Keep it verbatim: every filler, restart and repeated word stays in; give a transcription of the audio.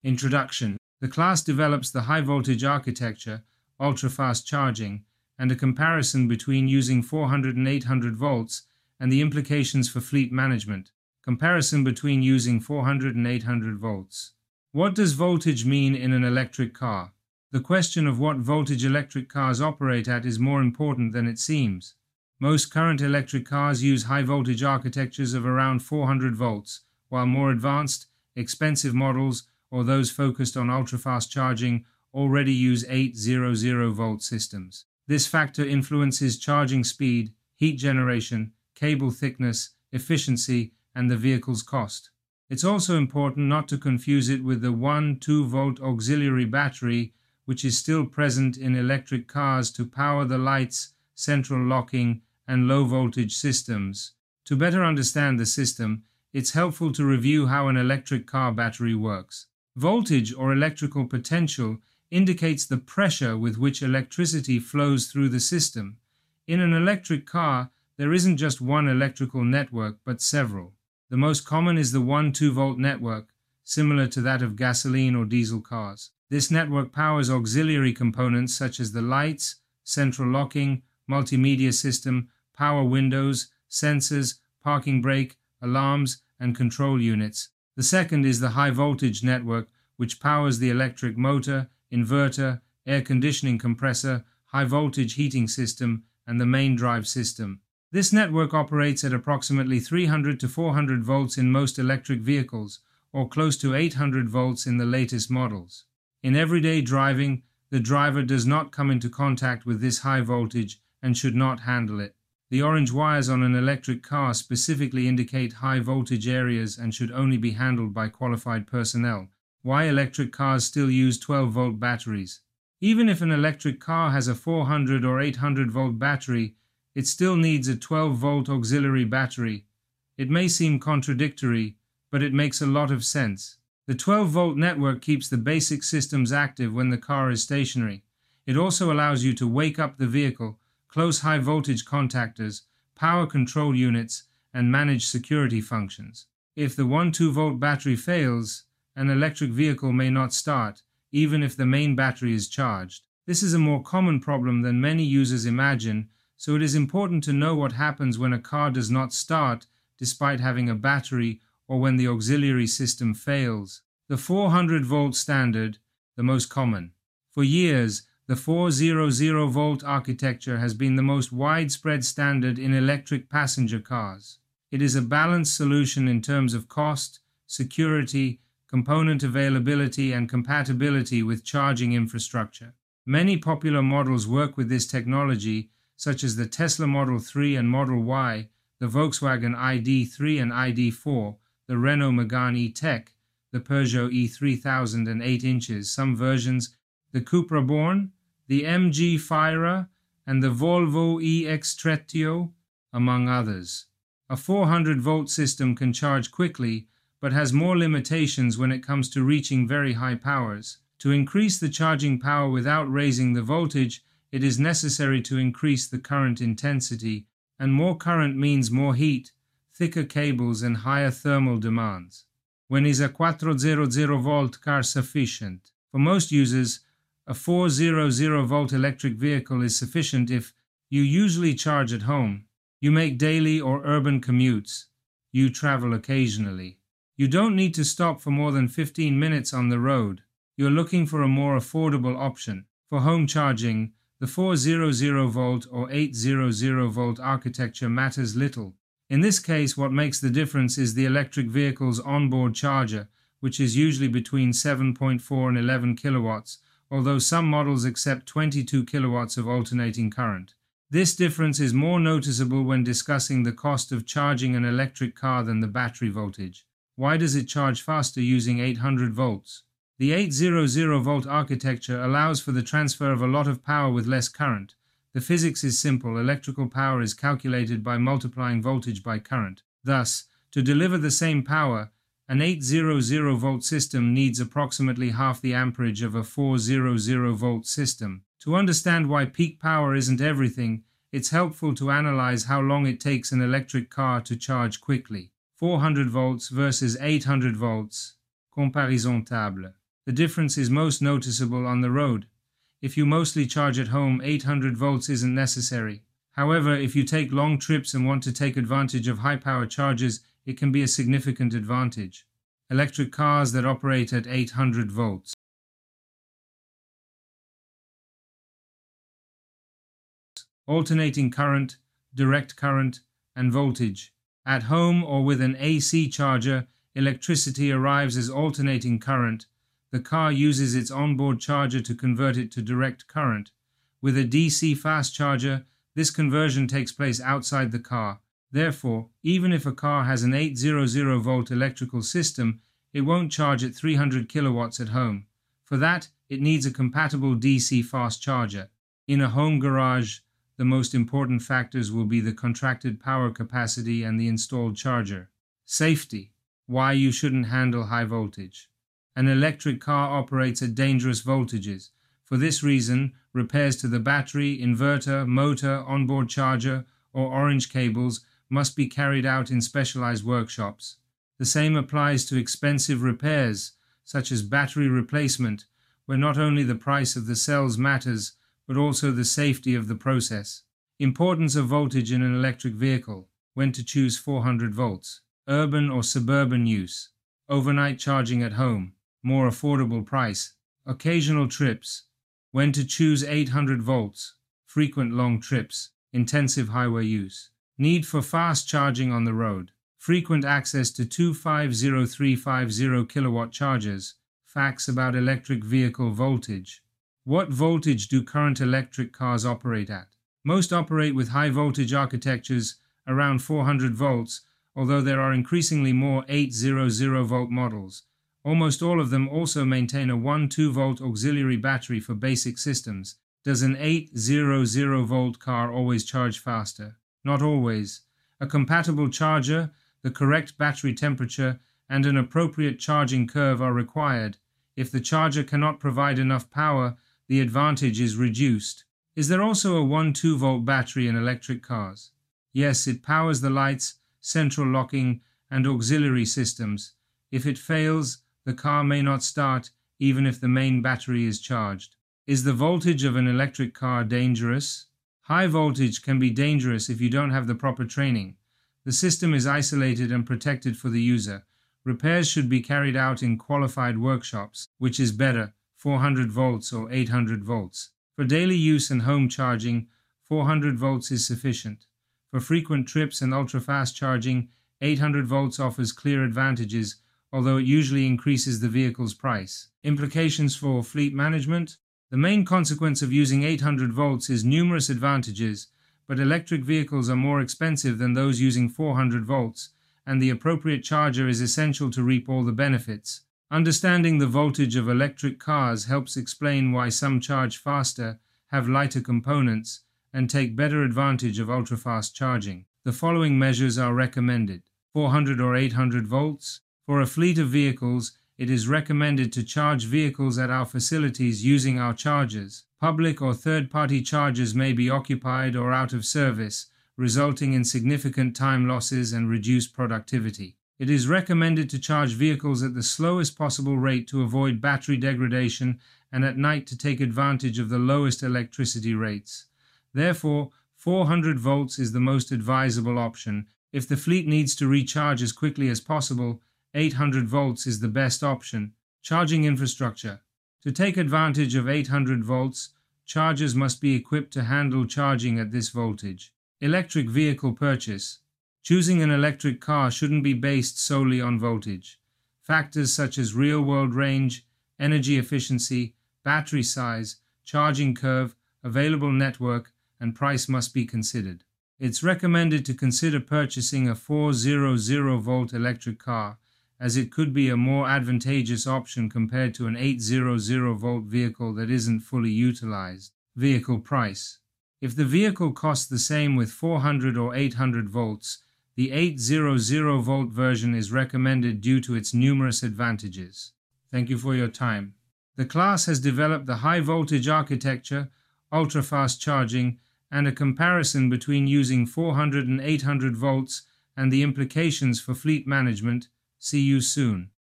Introduction. The class develops the high-voltage architecture, ultra-fast charging, and a comparison between using four hundred and eight hundred volts and the implications for fleet management. Comparison between using four hundred and eight hundred volts. What does voltage mean in an electric car? The question of what voltage electric cars operate at is more important than it seems. Most current electric cars use high-voltage architectures of around four hundred volts, while more advanced, expensive models, or those focused on ultra-fast charging, already use eight hundred volt systems. This factor influences charging speed, heat generation, cable thickness, efficiency, and the vehicle's cost. It's also important not to confuse it with the one to two volt auxiliary battery, which is still present in electric cars to power the lights, central locking, and low-voltage systems. To better understand the system, it's helpful to review how an electric car battery works. Voltage, or electrical potential, indicates the pressure with which electricity flows through the system. In an electric car, there isn't just one electrical network, but several. The most common is the one to two volt network, similar to that of gasoline or diesel cars. This network powers auxiliary components such as the lights, central locking, multimedia system, power windows, sensors, parking brake, alarms, and control units. The second is the high voltage network, which powers the electric motor, inverter, air conditioning compressor, high voltage heating system, and the main drive system. This network operates at approximately three hundred to four hundred volts in most electric vehicles, or close to eight hundred volts in the latest models. In everyday driving, the driver does not come into contact with this high voltage and should not handle it. The orange wires on an electric car specifically indicate high voltage areas and should only be handled by qualified personnel. Why electric cars still use twelve volt batteries? Even if an electric car has a four hundred or eight hundred volt battery, it still needs a twelve volt auxiliary battery. It may seem contradictory, but it makes a lot of sense. The twelve volt network keeps the basic systems active when the car is stationary. It also allows you to wake up the vehicle, close high voltage contactors, power control units, and manage security functions. If the one to two volt battery fails, an electric vehicle may not start, even if the main battery is charged. This is a more common problem than many users imagine, so it is important to know what happens when a car does not start despite having a battery, or when the auxiliary system fails. The four hundred volt standard, the most common. For years, the four hundred volt architecture has been the most widespread standard in electric passenger cars. It is a balanced solution in terms of cost, security, component availability, and compatibility with charging infrastructure. Many popular models work with this technology, such as the Tesla Model three and Model Y, the Volkswagen I D three and I D four, the Renault Megane E-Tech, the Peugeot E three thousand and eight inches, some versions, the Cupra Born, the M G Fira, and the Volvo E X-Trattio, among others. A four hundred volt system can charge quickly, but has more limitations when it comes to reaching very high powers. To increase the charging power without raising the voltage, it is necessary to increase the current intensity, and more current means more heat, thicker cables, and higher thermal demands. When is a four hundred volt car sufficient? For most users, a four hundred volt electric vehicle is sufficient if you usually charge at home, you make daily or urban commutes, you travel occasionally. You don't need to stop for more than fifteen minutes on the road. You're looking for a more affordable option. For home charging, the four hundred volt or eight hundred volt architecture matters little. In this case, what makes the difference is the electric vehicle's onboard charger, which is usually between seven point four and eleven kilowatts, although some models accept twenty-two kilowatts of alternating current. This difference is more noticeable when discussing the cost of charging an electric car than the battery voltage. Why does it charge faster using eight hundred volts? The eight hundred volt architecture allows for the transfer of a lot of power with less current. The physics is simple. Electrical power is calculated by multiplying voltage by current. Thus, to deliver the same power, an eight hundred volt system needs approximately half the amperage of a four hundred volt system. To understand why peak power isn't everything, it's helpful to analyze how long it takes an electric car to charge quickly. four hundred volts versus eight hundred volts. Comparaison table. The difference is most noticeable on the road. If you mostly charge at home, eight hundred volts isn't necessary. However, if you take long trips and want to take advantage of high-power chargers, it can be a significant advantage. Electric cars that operate at eight hundred volts. Alternating current, direct current, and voltage. At home or with an A C charger, electricity arrives as alternating current. The car uses its onboard charger to convert it to direct current. With a D C fast charger, this conversion takes place outside the car. Therefore, even if a car has an eight hundred volt electrical system, it won't charge at three hundred kilowatts at home. For that, it needs a compatible D C fast charger. In a home garage, the most important factors will be the contracted power capacity and the installed charger. Safety. Why you shouldn't handle high voltage. An electric car operates at dangerous voltages. For this reason, repairs to the battery, inverter, motor, onboard charger, or orange cables must be carried out in specialized workshops. The same applies to expensive repairs, such as battery replacement, where not only the price of the cells matters, but also the safety of the process. Importance of voltage in an electric vehicle. When to choose four hundred volts. Urban or suburban use. Overnight charging at home. More affordable price. Occasional trips. When to choose eight hundred volts. Frequent long trips. Intensive highway use. Need for fast charging on the road. Frequent access to two five zero three five zero kilowatt chargers. Facts about electric vehicle voltage. What voltage do current electric cars operate at? Most operate with high voltage architectures around four hundred volts, although there are increasingly more eight hundred volt models. Almost all of them also maintain a one to two volt auxiliary battery for basic systems. Does an eight hundred volt car always charge faster? Not always. A compatible charger, the correct battery temperature, and an appropriate charging curve are required. If the charger cannot provide enough power, the advantage is reduced. Is there also a one to two volt battery in electric cars? Yes, it powers the lights, central locking, and auxiliary systems. If it fails, the car may not start, even if the main battery is charged. Is the voltage of an electric car dangerous? High voltage can be dangerous if you don't have the proper training. The system is isolated and protected for the user. Repairs should be carried out in qualified workshops. Which is better, four hundred volts or eight hundred volts? For daily use and home charging, four hundred volts is sufficient. For frequent trips and ultra-fast charging, eight hundred volts offers clear advantages, although it usually increases the vehicle's price. Implications for fleet management? The main consequence of using eight hundred volts is numerous advantages, but electric vehicles are more expensive than those using four hundred volts, and the appropriate charger is essential to reap all the benefits. Understanding the voltage of electric cars helps explain why some charge faster, have lighter components, and take better advantage of ultra-fast charging. The following measures are recommended. four hundred or eight hundred volts. For a fleet of vehicles, it is recommended to charge vehicles at our facilities using our chargers. Public or third-party chargers may be occupied or out of service, resulting in significant time losses and reduced productivity. It is recommended to charge vehicles at the slowest possible rate to avoid battery degradation and at night to take advantage of the lowest electricity rates. Therefore, four hundred volts is the most advisable option. If the fleet needs to recharge as quickly as possible, eight hundred volts is the best option. Charging infrastructure. To take advantage of eight hundred volts, chargers must be equipped to handle charging at this voltage. Electric vehicle purchase. Choosing an electric car shouldn't be based solely on voltage. Factors such as real-world range, energy efficiency, battery size, charging curve, available network, and price must be considered. It's recommended to consider purchasing a four hundred volt electric car, as it could be a more advantageous option compared to an eight hundred volt vehicle that isn't fully utilized. Vehicle price. If the vehicle costs the same with four hundred or eight hundred volts, the eight hundred volt version is recommended due to its numerous advantages. Thank you for your time. The class has developed the high voltage architecture, ultra-fast charging, and a comparison between using four hundred and eight hundred volts and the implications for fleet management. See you soon.